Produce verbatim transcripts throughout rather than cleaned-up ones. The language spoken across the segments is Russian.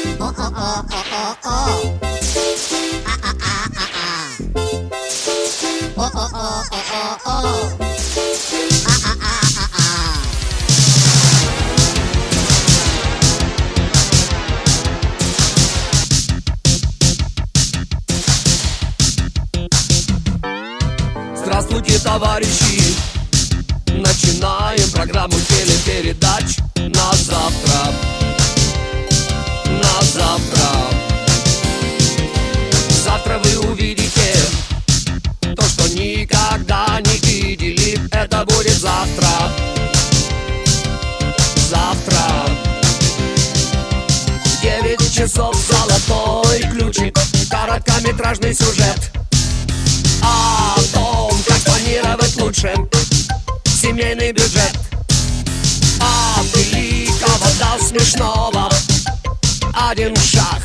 Здравствуйте, товарищи! Начинаем программу телепередач на завтра. На завтра. Завтра вы увидите то, что никогда не видели. Это будет завтра. Завтра. В девять часов золотой ключик. Короткометражный сюжет о том, как планировать лучше семейный бюджет. От великого до смешного один шаг.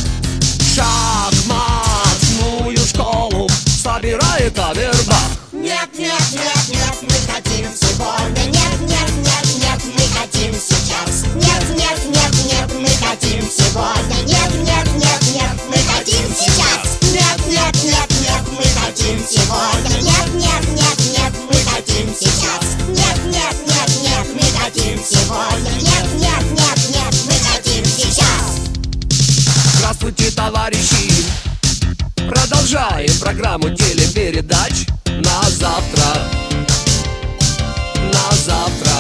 Шахматную школу собирает Авербах. Нет, нет, нет, нет, мы хотим сегодня. Нет, нет, нет, нет, мы хотим сейчас. Нет, нет, нет, нет, мы хотим сегодня. Нет, нет, нет, нет, мы хотим сейчас. Нет, нет, нет, нет, мы хотим сегодня. Нет, нет, нет, нет, мы хотим сейчас. Нет, нет, нет, нет, мы хотим сегодня. Нет, нет, нет, нет, мы хотим сейчас. Здравствуйте, товарищи! Продолжаем программу телепередач на завтра. На завтра.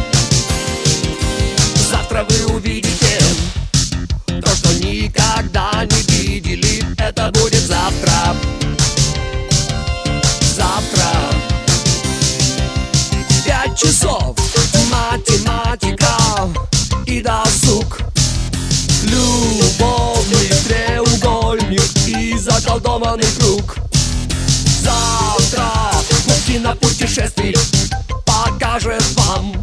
Завтра вы увидите то, что никогда не видели. Это будет завтра. Завтра. Пять часов. Математика и досуг. Любовный треугольник и заколдованный круг. Завтра пути на путешествий покажет вам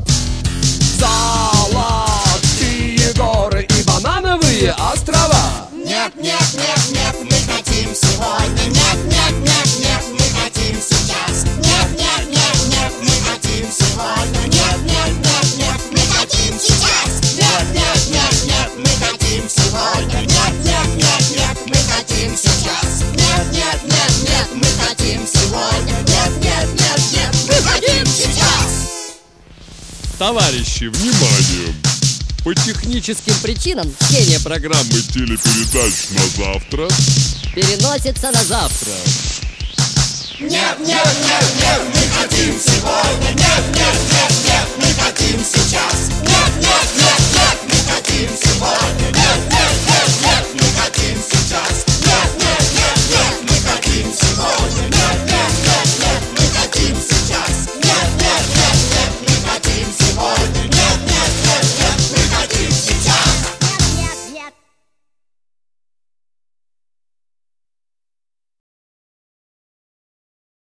золотые горы и банановые острова. Нет, нет, нет, нет, мы хотим сегодня. Нет, нет, нет, нет, мы хотим сейчас. Нет, нет, нет, нет, мы хотим сегодня. Нет, нет, нет, нет, мы хотим сейчас. Нет, нет, нет, нет, мы хотим сегодня. Нет, нет, нет, нет, мы хотим сейчас. Нет, нет, нет, нет, мы хотим сегодня. Нет, нет, нет, нет, мы хотим сейчас. Товарищи, внимание! По техническим причинам чтение Программы телепередач на завтра переносится на завтра. Нет, нет, нет, нет, мы хотим сегодня. Нет, нет, нет, нет, мы хотим сейчас. Нет, нет, нет, нет.